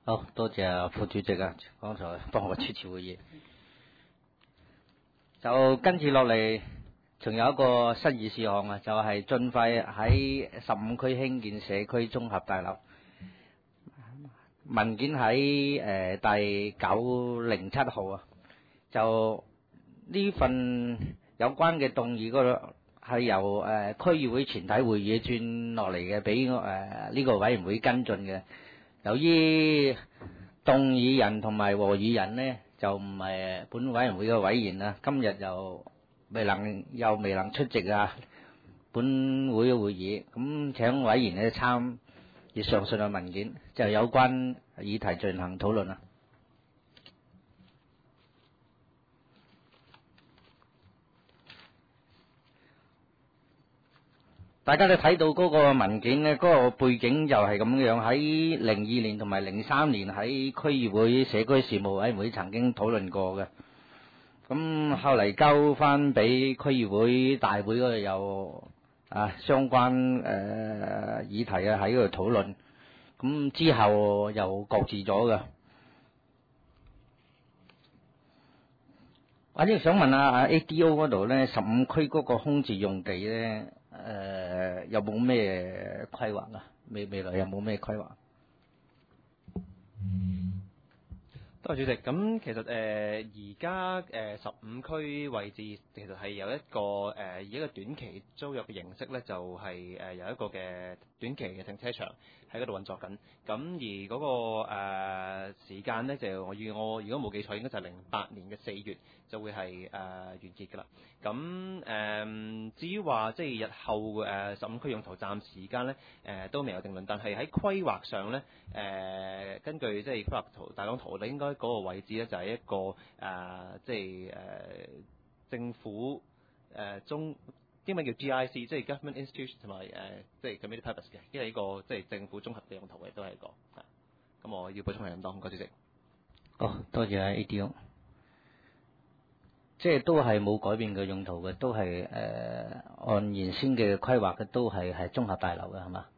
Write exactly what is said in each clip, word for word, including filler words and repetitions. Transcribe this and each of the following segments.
好多謝副主席啊，剛才幫我主持會議。就跟住落嚟，仲有一個新議事項啊，就係盡快喺十五區興建社區綜合大樓。文件喺誒第九零七號啊，就呢份有關嘅動議嗰度係由誒區議會全體會議轉落嚟嘅，俾誒呢個委員會跟進嘅。由於動議人同埋和議人呢，就唔係本委員會嘅委員啦，今日又未能又未能出席啊本會嘅會議，咁請委員呢參閱上述嘅文件，就有關議題進行討論啦。大家都睇到嗰個文件呢，嗰個背景就係咁樣，喺零二年同埋零三年喺區議會社區事務委員會曾經討論過嘅。咁後嚟交翻俾區議會大會嗰度有啊相關誒、呃、議題啊喺嗰度討論，咁之後又擱置咗嘅。或者想問下啊 A D O 嗰度咧，十五區嗰個空置用地咧，誒、呃、有冇咩規劃啊？未未來有冇咩規劃？ 多謝主席。咁其實誒而家誒十五區位置其實係有一個誒、呃、以一個短期租約嘅形式咧，就係、是、誒、呃、有一個嘅短期嘅停車場喺嗰度運作緊。咁而嗰、那個誒、呃、時間咧，就我預我如果冇記錯，應該就係零八年嘅四月就會係誒、呃、完結㗎啦。咁誒、呃、至於話即係日後誒十五區用途暫時間咧誒都未有定論，但係喺規劃上咧誒、呃、根據即係規劃圖大綱圖咧應該。嗰個位置咧就係一個誒、呃，即係誒、呃、政府誒、呃、中英文叫 G I C， 即係 Government Institution 同埋誒即係 Community Purpose 嘅，呢係一個即係政府綜合嘅用途嘅，都係一個嚇。咁我要補充係咁多，唔該主席。 哦，多謝 A D O， 即係都係冇改變嘅用途嘅，都係誒、呃、按原先嘅規劃嘅，都係係綜合大樓嘅係嘛？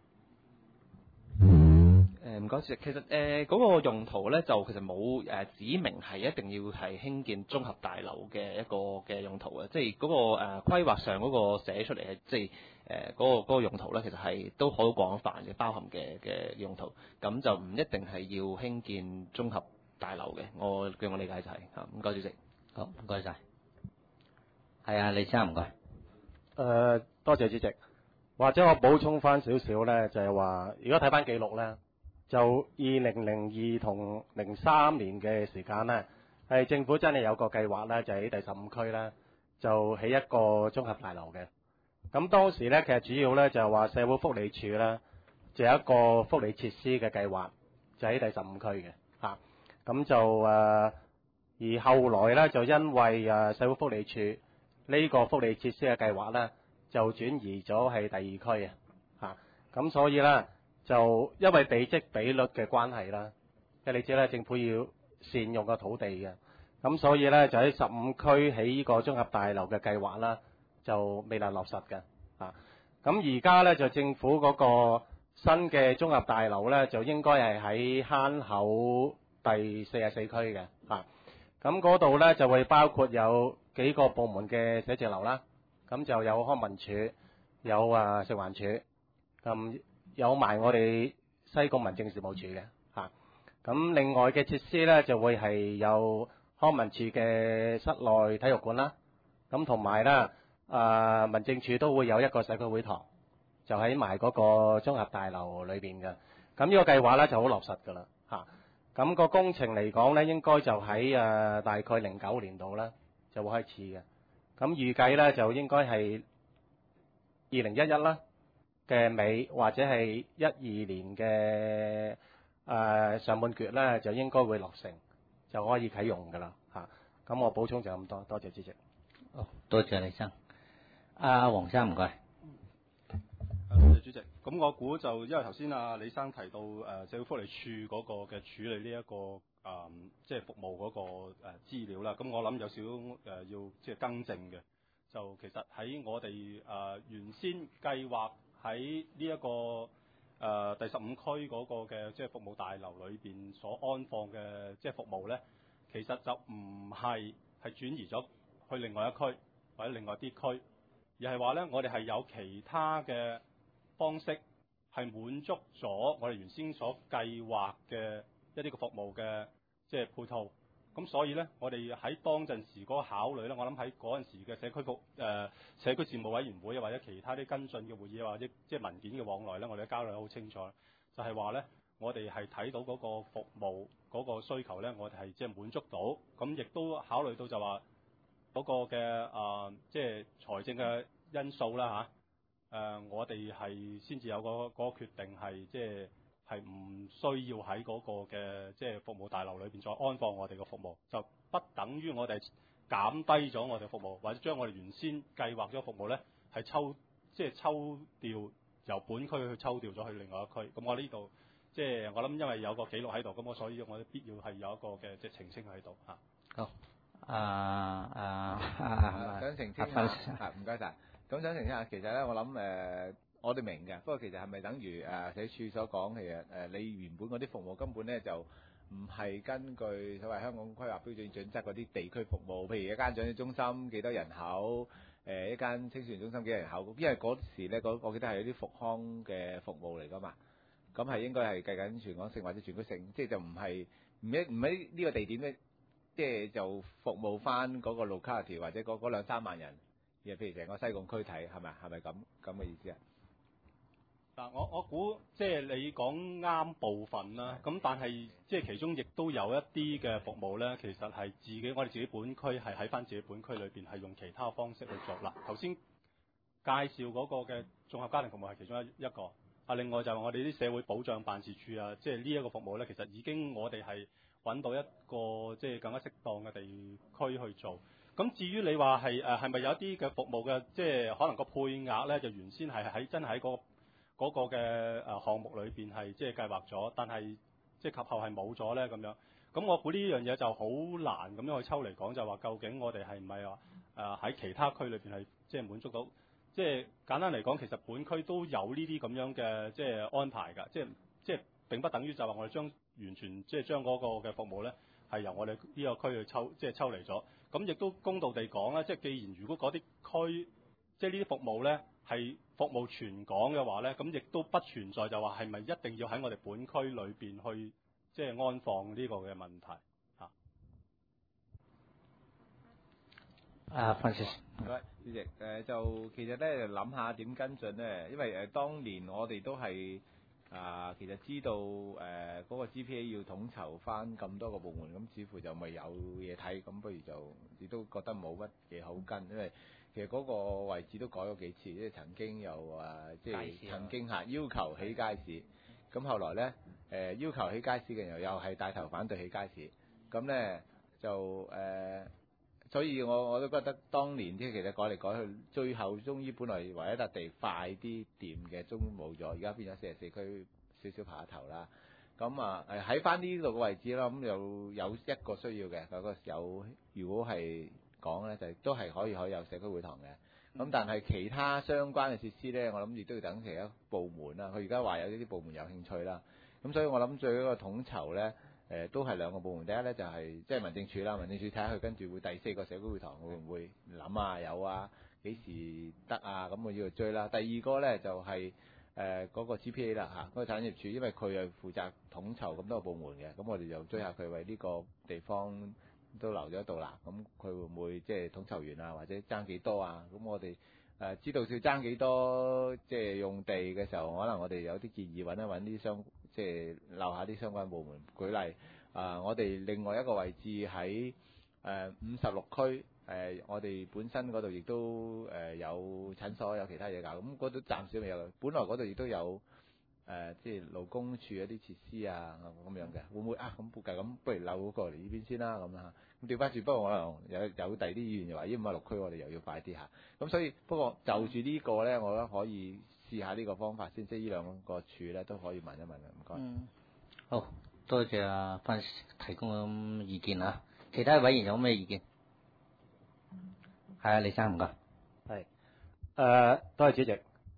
誒唔該主席，其實誒嗰、呃那個用途咧就其實冇誒、呃、指明係一定要係興建綜合大樓嘅一個嘅用途嘅，即係嗰、那個誒、呃、規劃上嗰個寫出嚟係即係誒嗰個嗰、那個用途咧，其實係都好廣泛嘅包含嘅嘅用途，咁就唔一定係要興建綜合大樓嘅。我據我理解就係、是、嚇，唔該主席。 好，唔該晒。係啊，李生唔該。 誒、呃，多謝主席。或者我補充翻少少咧，就係、是、話，如果睇翻記錄咧。就二零零二同零三年嘅時間呢，係政府真係有個計劃呢，就喺第十五區呢，就起一個綜合大樓嘅。咁當時呢，其實主要呢，就係話社會福利署呢，就有一個福利設施嘅計劃，就喺第十五區嘅嚇。咁就誒、呃，而後來呢，就因為誒社會福利署呢個福利設施嘅計劃呢，就轉移咗係第二區啊嚇。咁所以呢。就因為地積比率嘅關係啦，即係你知啦，政府要善用個土地嘅，咁所以咧就喺十五區起呢個綜合大樓嘅計劃啦，就未能落實嘅啊。咁而家咧就政府嗰個新嘅綜合大樓咧，就應該係喺坑口第四十四區嘅啊。咁嗰度咧就會包括有幾個部門嘅寫字樓啦，咁就有康文署，有啊食環署，咁。有埋我哋西貢民政事務處嘅嚇，咁另外嘅設施咧就會係有康文署嘅室內體育館啦，咁同埋咧啊民政處都會有一個社區會堂，就喺埋嗰個綜合大樓裏邊嘅。咁呢個計劃咧就好落實㗎啦嚇，咁個工程嚟講咧應該就喺誒大概零九年度啦就會開始嘅，咁預計咧就應該係二零一一啦。嘅尾或者係一二年嘅誒、呃、上半決咧，就應該會落成，就可以啟用㗎啦嚇。咁、啊、我補充就咁多，多謝主席。 哦，多謝李生。阿黃生唔該。 多謝主席。咁我估就因為頭先阿李生提到誒、呃、社會福利署嗰個嘅處理呢、這、一個誒即係服務嗰、那個誒、呃、資料啦，咁我諗有少少誒、呃、要即係更正嘅。就其實喺我哋誒、呃、原先計劃喺呢一個誒呃、第十五區嗰個嘅即係服務大樓裏邊所安放嘅即係服務咧，其實就唔係係轉移咗去另外一區或者另外啲區，而係話咧我哋係有其他嘅方式係滿足咗我哋原先所計劃嘅一啲嘅服務嘅即係配套。咁所以咧，我哋喺當陣時嗰個考慮咧，我諗喺嗰陣時嘅社區服誒、呃、社區事務委員會或者其他啲跟進嘅會議或者即係文件嘅往來咧，我哋都交代得好清楚，就係話咧，我哋係睇到嗰個服務嗰個需求咧，我哋係即係滿足到，咁亦都考慮到就話嗰個嘅啊即係財政嘅因素啦嚇，誒、啊、我哋係先至有嗰嗰個決定係即係。係唔需要喺嗰個嘅即係服務大樓裏邊再安放我哋嘅服務，就不等於我哋減低咗我哋服務，或者將我哋原先計劃咗服務咧係抽即係抽調由本區去抽調咗去另外一區。咁我呢度即係我諗，因為有個記錄喺度，咁我所以我哋必要係有一個嘅即係澄清喺度嚇。 好，啊啊想澄清下，係唔該晒。咁想澄清下，其實咧我諗誒。呃我哋明嘅，不過其實係咪等於誒社署所講，其實誒、呃、你原本嗰啲服務根本咧就唔係根據所謂香港規劃標準準則嗰啲地區服務，譬如一間長者中心幾多人口，誒、呃、一間青少年中心幾多人口，因為嗰時咧我記得係有啲復康嘅服務嚟㗎嘛，咁係應該係計緊全港性或者全區性，即係就唔係唔一唔喺呢個地點咧，即係就服務翻嗰個 locality 或者嗰嗰兩三萬人，而譬如成個西貢區睇係咪係咪咁咁嘅意思啊？ 嗱，我我估即係你講啱部分啦，咁但係即係其中亦都有一啲嘅服務咧，其實係自己我哋自己本區係喺翻自己本區裏邊係用其他方式去做啦。頭先介紹嗰個嘅綜合家庭服務係其中一一個，啊另外就係我哋啲社會保障辦事處啊，即係呢一個服務咧，其實已經我哋係揾到一個即係更加適當嘅地區去做。咁至於你話係誒係咪有一啲嘅服務嘅即係可能個配額咧，就原先係喺真係喺嗰個嗰個嘅誒項目裏邊係即係計劃咗，但係即係及後係冇咗咧咁樣。咁我估呢樣嘢就好難咁樣去抽嚟講，就話究竟我哋係唔係話誒喺其他區裏邊係即係滿足到？即係簡單嚟講，其實本區都有呢啲咁樣嘅即係安排㗎。即係即係並不等於就話我哋將完全即係將嗰個嘅服務咧係由我哋呢個區去抽即係抽離咗。咁亦都公道地講咧，即係既然如果嗰啲區即係呢啲服務咧係服務全港嘅話咧，咁亦都不存在就話係咪一定要喺我哋本區裏邊去即係安放呢個嘅問題嚇。 啊，范先生， 唔該，主席。誒、呃、就其實咧就諗下點跟進咧，因為誒、呃、當年我哋都係啊、呃，其實知道誒嗰、呃那個 G P A 要統籌翻咁多個部門，咁似乎就未有嘢睇，咁不如就亦都覺得冇乜嘢好跟，因為其實嗰個位置都改咗幾次，即係曾經又啊，即係曾經嚇要求起街市，咁後來咧誒、呃、要求起街市嘅人又又係帶頭反對起街市，咁咧就誒。呃所以我我都覺得當年啲其實改嚟改去，最後終於本來唯一笪地快啲掂嘅，終於冇咗，而家變咗四十四區少少爬下頭啦。咁啊誒喺翻呢度嘅位置啦，咁又有一個需要嘅，嗰個有如果係講咧，就都係可以可以有社區會堂嘅。咁但係其他相關嘅設施咧，我諗亦都要等其他部門啦。佢而家話有呢啲部門有興趣啦。咁所以我諗最嗰個統籌咧。誒、呃、都係兩個部門，第一咧就係即係民政處啦，民政處睇下佢跟住會第四個社區會堂會唔會諗啊有啊幾時得啊，咁我要去追啦。第二個咧就係誒嗰個 G P A 啦嚇，嗰、那個產業處，因為佢係負責統籌咁多個部門嘅，咁我哋就追下佢為呢個地方都留咗一度啦。咁佢會唔會即係統籌完啊，或者爭幾多啊？咁我哋誒、呃、知道要爭幾多，即係用地嘅時候，可能我哋有啲建議揾一揾啲相。即係留下啲相關部門，舉例啊、呃，我哋另外一個位置喺誒五十六區，誒、呃、我哋本身嗰度亦都誒、呃、有診所，有其他嘢搞，咁嗰度暫時未有。本來嗰度亦都有誒、呃，即係勞工處一啲設施啊咁樣嘅，會唔會啊？咁估計咁，不如扭過嚟呢邊先啦，咁啊。咁調翻轉，不過可能有有第二啲議員又話，咦五十六區我哋又要快啲嚇。咁所以不過就住呢個咧，我覺得可以。試下呢個方法先，即係呢兩個處咧都可以問一問嘅，唔該。 嗯，好多謝阿范提供嘅意見啊！其他委員有咩意見？係啊，李生唔該。 係誒，多謝主席。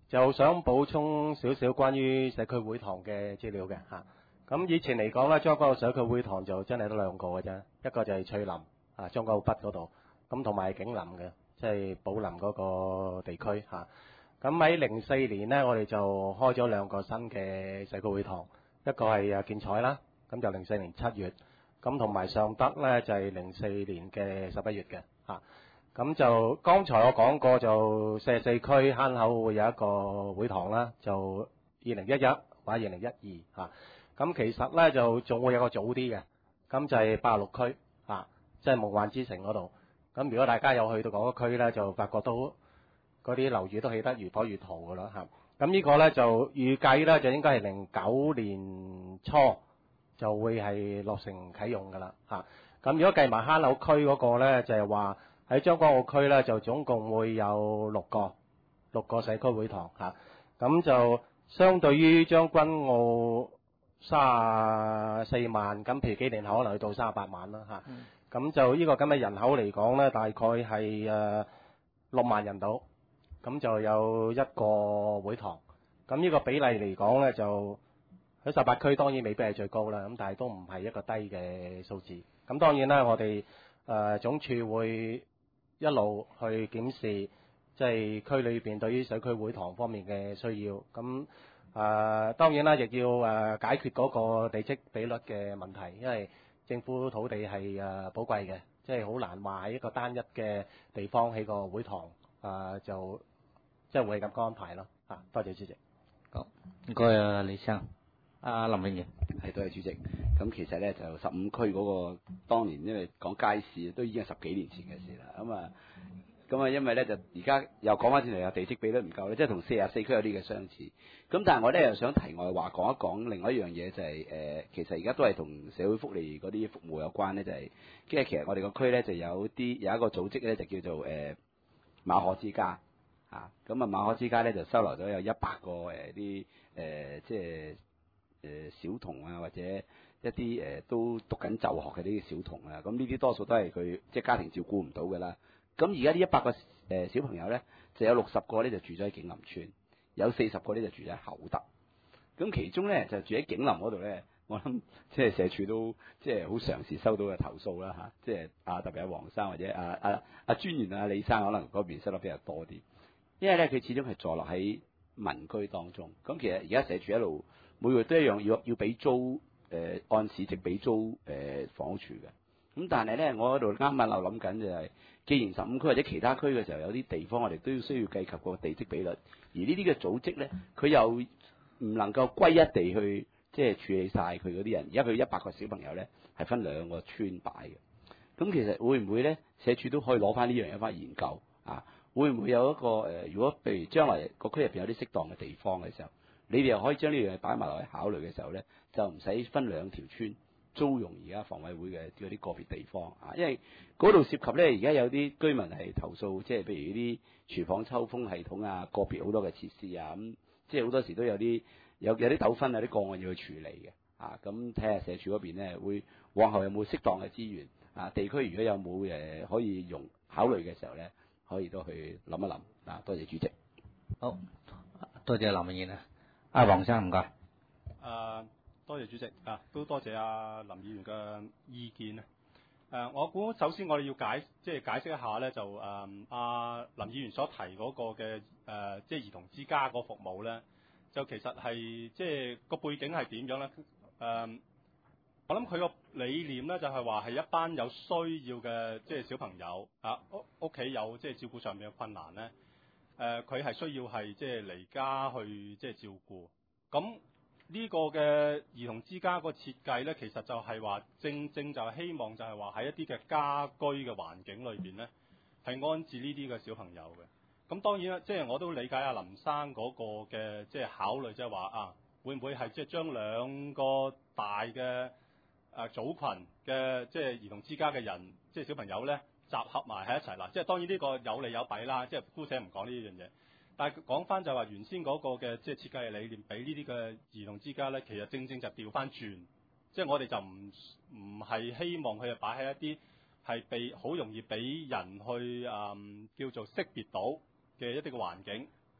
就想補充少少關於社區會堂嘅資料嘅嚇。咁以前嚟講咧，將軍澳社區會堂就真係得兩個嘅啫，一個就係翠林啊，將軍澳北嗰度，咁同埋景林嘅，即係寶林嗰個地區嚇。咁喺零四年呢，我哋就開咗兩個新嘅社區會堂，一個係啊建彩啦，咁就零四年七月，咁同埋尚德咧就係零四年嘅十一月嘅嚇。咁就剛才我講過，就四十四區坑口會有一個會堂啦，就二零一一或者二零一二嚇。咁其實咧就仲會有個早啲嘅，咁就係八十六區嚇，即係夢幻之城嗰度。咁如果大家有去到嗰個區咧，就發覺到嗰啲樓宇都起得如火如荼噶啦嚇。咁呢個咧就預計咧就應該係零九年初就會係落成啟用噶啦嚇。咁如果計埋坑口區嗰個咧，就係話喺將軍澳區咧就總共會有六個六個社區會堂嚇。咁就相對於將軍澳三十四萬，咁譬如幾年後可能去到三十八萬啦嚇。咁、嗯、就呢個咁嘅人口嚟講咧，大概係誒六萬人度，咁就有一個會堂。咁呢個比例嚟講咧，就喺十八區當然未必係最高啦，咁但係都唔係一個低嘅數字。咁當然啦，我哋誒、呃、總署會一路去檢視，即係區裏邊對於社區會堂方面嘅需要。咁誒、呃、當然啦，亦要誒、呃、解決嗰個地積比率嘅問題，因為政府土地係誒、呃、寶貴嘅，即係好難話喺一個單一嘅地方起個會堂，誒、呃、就即係會咁安排咯。啊，多謝主席。 好，唔該啊，李生。阿林永賢。 係，多謝主席。咁其實咧就十五區嗰個當年因為講街市都已經係十幾年前嘅事啦。咁啊。咁啊，因為咧就而家又講翻轉嚟，有地積比率唔夠咧，即係同四十四區有啲嘅相似。咁但係我咧又想題外話講一講另外一樣嘢，就係、是、誒、呃，其實而家都係同社會福利嗰啲服務有關咧，就係即係其實我哋個區咧就有啲有一個組織咧就叫做誒、呃、馬可之家嚇。咁啊馬可之家咧就收留咗有一百個誒啲誒即係誒小童啊，或者一啲誒、呃、都讀緊就學嘅啲小童啊。咁呢啲多數都係佢即係家庭照顧唔到㗎啦。咁而家呢一百個誒、呃、小朋友咧，就有六十個咧就住咗喺景林村，有四十個咧就住喺厚德。咁其中咧就住喺景林嗰度咧，我諗即係社署都即係好常時收到嘅投訴啦嚇，即係啊特別係黃生或者啊啊啊專員啊李生可能嗰邊收得比較多啲，因為咧佢始終係坐落喺民居當中。咁其實而家社署一路每個月都一樣要要俾租誒、呃、按市值俾租誒、呃、房屋處嘅。咁但係咧，我喺度啱啱又諗緊就係，既然十五區或者其他區嘅時候有啲地方，我哋都要需要計及個地積比率，而呢啲嘅組織咧，佢又唔能夠歸一地去即係處理晒佢嗰啲人。而家佢一百個小朋友咧，係分兩個村擺嘅。咁其實會唔會咧，社署都可以攞翻呢樣嘢翻研究啊？會唔會有一個誒、呃？如果譬如將來個區入邊有啲適當嘅地方嘅時候，你哋又可以將呢樣嘢擺埋落去考慮嘅時候咧，就唔使分兩條村。租用而家房委會嘅嗰啲個別地方啊，因為嗰度涉及咧，而家有啲居民係投訴，即係譬如啲廚房抽風系統啊，個別好多嘅設施啊，咁即係好多時都有啲有有啲糾紛啊，啲個案要去處理嘅啊，咁睇下社署嗰邊咧，會往後有冇適當嘅資源啊？地區如果有冇誒可以用考慮嘅時候咧，可以都去諗一諗啊！多謝主席。 好，多謝林永賢啊，阿黃生唔該。 誒。多謝主席啊，都多謝阿林議員嘅意見啊。誒，我估首先我哋要解即係解釋一下咧，就誒阿、呃、林議員所提嗰個嘅誒、呃、即係兒童之家個服務咧，就其實係即係個背景係點樣咧？誒、呃，我諗佢個理念咧就係話係一班有需要嘅即係小朋友啊，屋屋企有即係照顧上面嘅困難咧，誒佢係需要係即係離家去即係照顧咁。呢個嘅兒童之家個設計咧，其實就係話正正就係希望就係話喺一啲嘅家居嘅環境裏邊咧，係安置呢啲嘅小朋友嘅。咁當然啦，即係我都理解阿林生嗰個嘅即係考慮，即係話啊，會唔會係即係將兩個大嘅誒組群嘅即係兒童之家嘅人，即係小朋友咧集合埋喺一齊啦。即係當然呢個有利有弊啦，即係姑且唔講呢樣嘢。但係講翻就係話原先嗰個嘅即係設計嘅理念，俾呢啲嘅兒童之家咧，其實正正就調翻轉，即係我哋就唔唔係希望佢係擺喺一啲係被好容易俾人去誒、嗯、叫做識別到嘅一啲嘅環境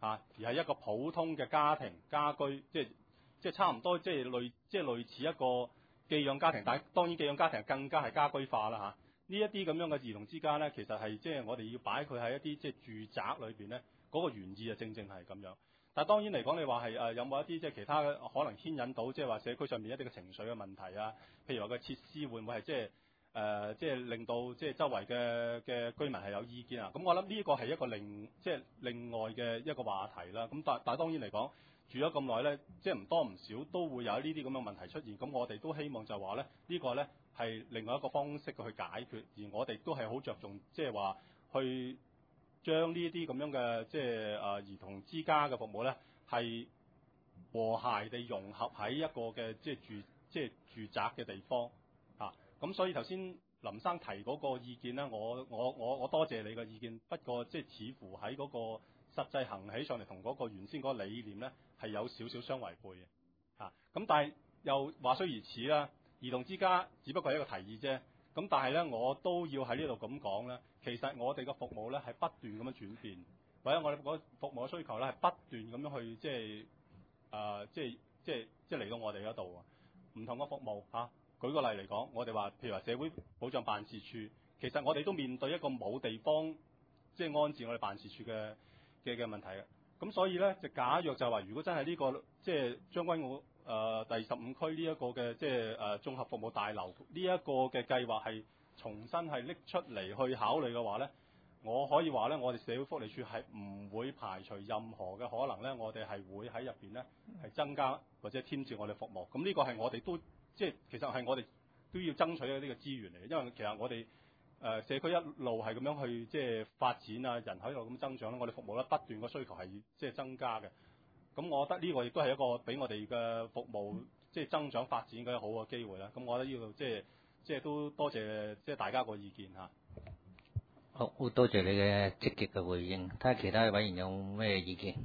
嚇，而係一個普通嘅家庭家居，即係即係差唔多，即係類即係類似一個寄養家庭，但係當然寄養家庭更加係家居化啦嚇。呢一啲咁樣嘅兒童之家咧，其實係即係我哋要擺佢喺一啲即係住宅裏邊咧，嗰、那個原意啊正正係咁樣。但係當然嚟講，你話係誒有冇一啲即係其他可能牽引到即係話社區上面一啲嘅情緒嘅問題啊？譬如話個設施會唔會係即係誒即係令到即係周圍嘅嘅居民係有意見啊？咁我諗呢個係一個另即係另外嘅一個話題啦。咁但但係當然嚟講，住咗咁耐咧，即係唔多唔少都會有呢啲咁嘅問題出現。咁我哋都希望就話咧，呢個咧係另外一個方式去解決，而我哋都係好着重即係話去將呢啲咁樣嘅即係誒兒童之家嘅服務咧，係和諧地融合喺一個嘅即係住即係住宅嘅地方啊。咁所以頭先林生提嗰個意見咧，我我我我多謝你嘅意見。不過即係似乎喺嗰個實際行起上嚟，同嗰個原先嗰個理念咧係有少少相違背嘅啊。咁但係又話雖如此啦，兒童之家只不過係一個提議啫。咁但係咧，我都要喺呢度咁講咧。其實我哋嘅服務咧係不斷咁樣轉變，或者我哋嗰服務嘅需求咧係不斷咁樣去即係誒即係即係即係嚟到我哋嗰度啊。唔同嘅服務嚇，舉個例嚟講，我哋話譬如話社會保障辦事處，其實我哋都面對一個冇地方即係安置我哋辦事處嘅嘅嘅問題嘅。咁所以咧，就假若就話，如果真係呢個即係將軍澳誒、呃、第十五區呢一個嘅即係誒綜合服務大樓呢一個嘅計劃係重新係拎出嚟去考慮嘅話咧，我可以話咧，我哋社會福利署係唔會排除任何嘅可能咧，我哋係會喺入邊咧係增加或者添置我哋服務。咁呢個係我哋都即係其實係我哋都要爭取嘅呢個資源嚟嘅，因為其實我哋誒、呃、社區一路係咁樣去即係發展啊，人口一路咁增長咧，我哋服務咧不斷個需求係即係增加嘅。咁我覺得呢個亦都係一個俾我哋嘅服務即係增長發展嘅好嘅機會啦。咁我覺得呢個即係即係都多謝即係大家個意見嚇。 好，好多謝你嘅積極嘅回應，睇下其他委員有咩意見。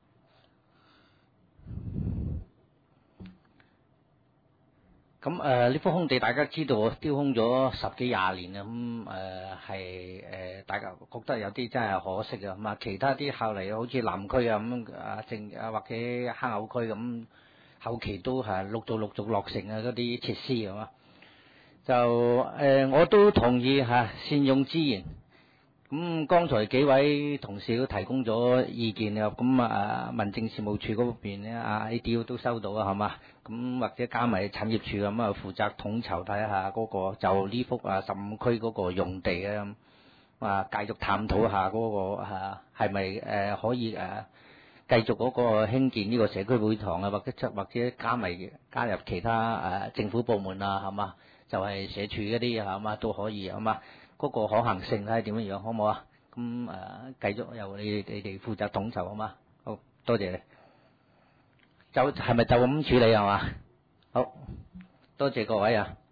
咁誒呢幅空地大家知道丟空咗十幾廿年啦，咁誒係誒大家覺得有啲真係可惜啊。咁啊，其他啲後嚟好似南區啊咁啊，正啊或者坑口區咁，後期都係陸續陸續落成啊嗰啲設施係嘛。就誒、呃、我都同意嚇、啊、善用資源。咁剛才幾位同事都提供咗意見啊，咁啊民政事務處嗰邊咧，啊 A D O 都收到啊，係嘛？咁或者加埋產業處咁啊，負責統籌睇下嗰個就呢幅啊十五區嗰個用地啊，啊繼續探討下嗰個啊係咪誒可以誒繼續嗰個興建呢個社區會堂啊，或者或者加埋加入其他誒政府部門啊，係嘛？就係社署嗰啲係嘛都可以係嘛？嗰個可行性係點樣樣，好唔好啊？咁誒、呃、繼續由你你哋負責統籌好嘛？好多謝你。就係咪就咁處理係嘛？好多謝各位啊！